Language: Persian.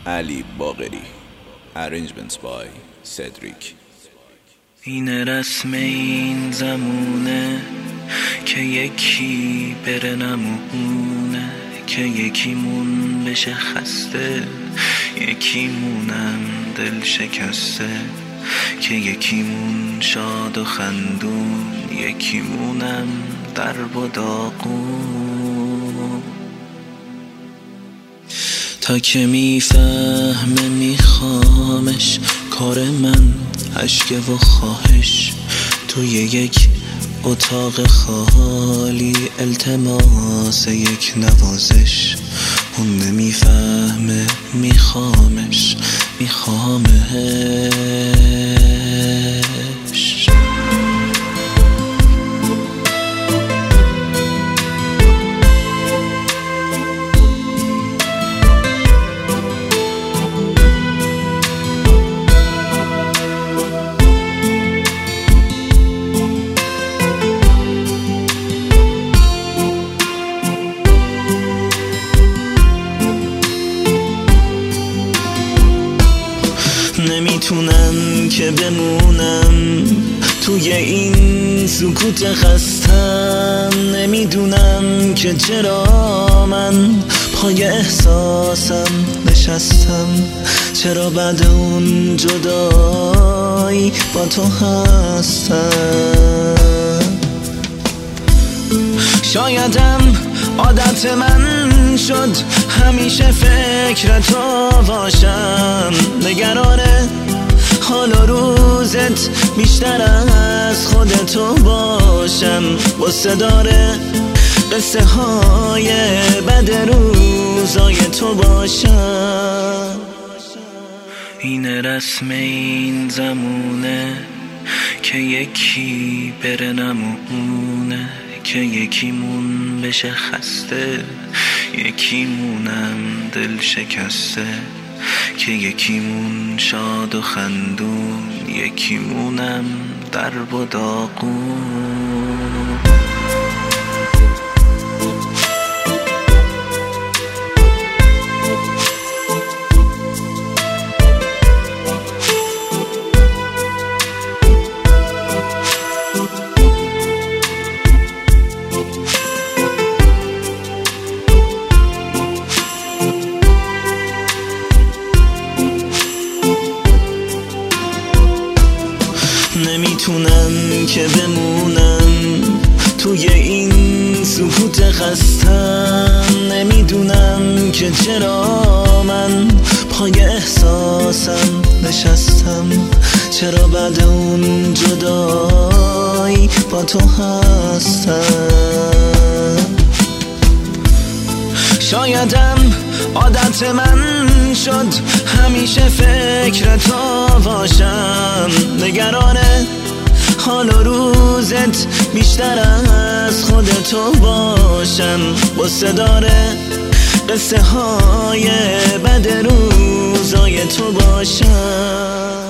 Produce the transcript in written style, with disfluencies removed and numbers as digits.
علی باقری. Arrangements by Cedric. این رسم این زمونه که یکی بره نمونه، که یکیمون بشه خسته، یکیمونم دل شکسته، که یکیمون شاد و خندون، یکیمونم درب و داغون. تا که میفهمه میخوامش، کار من عشق و خواهش، توی یک اتاق خالی التماس یک نوازش. اون نمیفهمه میخوامش، میخوامش. نمیتونم که بمونم توی این سکوت خستم، نمیدونم که چرا من پای احساسم نشستم، چرا بعد اون جدایی با تو هستم. شایدم عادت من شد همیشه فکر تو باشم، نگران حال و روزت بیشتر از خودتو باشم، غصه داره قصه های بد روزای تو باشم. این رسم این زمونه که یکی بره نمونه، که یکیمون بشه خسته، یکیمونم دل شکسته، که یکیمون شاد و خندون، یکیمونم درب و داغون. نمیتونم که بمونم توی این سکوت خستم، نمیدونم که چرا من پای احساسم نشستم، چرا بعد اون جدایی با تو هستم. شایدم عادت من شد همیشه فکر تو باشم، نگران حال و روزت بیشتر از خودتو باشم، غصه داره قصه های بد روزای تو باشم.